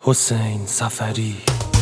حسین سفری.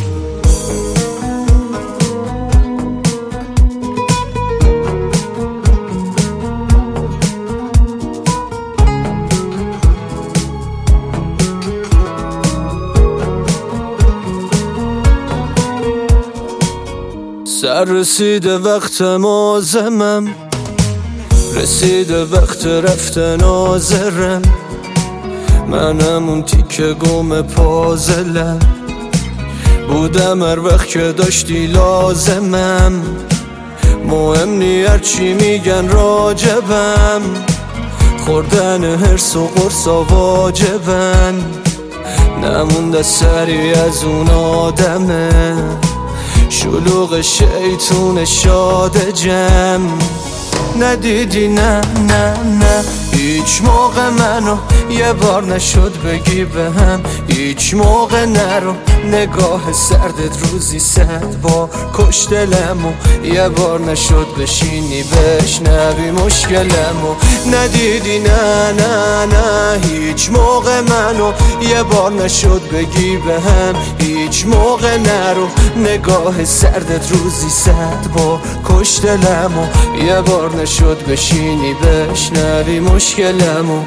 سر رسیده وقت مازمم، رسیده وقت رفتن آزرم، منم اون تیکه گم پازلم، بودم هر وقت که داشتی لازمم، مهم نی هرچی میگن راجبم، خوردن هرس و قرصا واجبن، نمونده سری از اون آدمه، شلوغ شیطون شاد جم. ندیدی نه نه نه هیچ موقع منو یه بار نشد بگی بهم، هیچ موقع نرو نگاه سردت روزی 100 بار کش دلمو، یه بار نشد بشینی بشنوی مشکلمو. ندیدی نه نه نه هیچ موقع منو یه بار نشد بگی بهم، هیچ موقع نرو نگاه سردت روزی 100 بار کش دلمو، یه بار نشد بشینی بشنوی مشکلمو.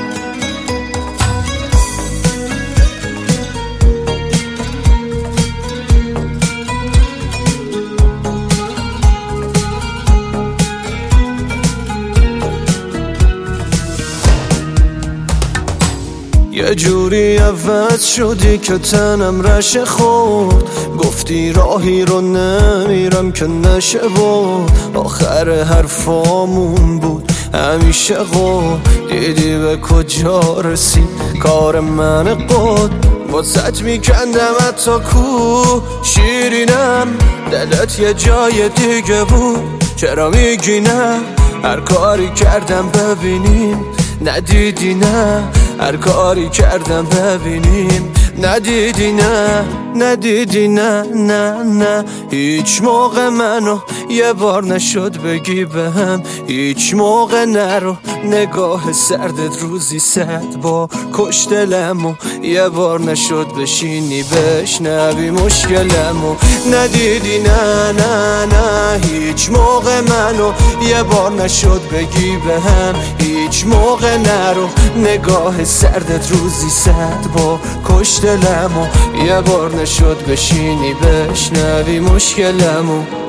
یه جوری عوض شدی که تنم رشه خورد، گفتی راهی رو نمیرم که نشه بود، آخر حرفامون بود همیشه قول، دیدی به کجا رسید کار من قد، واسط میکندم حتی کو شیرینم، دلت یه جای دیگه بود چرا میگی نه، هر کاری کردم ببینیم ندیدی نه، هر کاری کردم ببینیم ندیدی نه، ندیدی نه نه نه هیچ موقع منو یه بار نشد بگی بهم، هیچ موقع نرو نگاه سردت روزی 100 بار کش دلمو، یه بار نشد بشینی بشنوی مشکلمو. ندیدی نه نه نه هیچ موقع منو یه بار نشد بگی بهم، هیچ موقع نرو نگاه سردت روزی 100 بار کش دلمو، یه بار نشد بشینی بشنوی مشکلمو.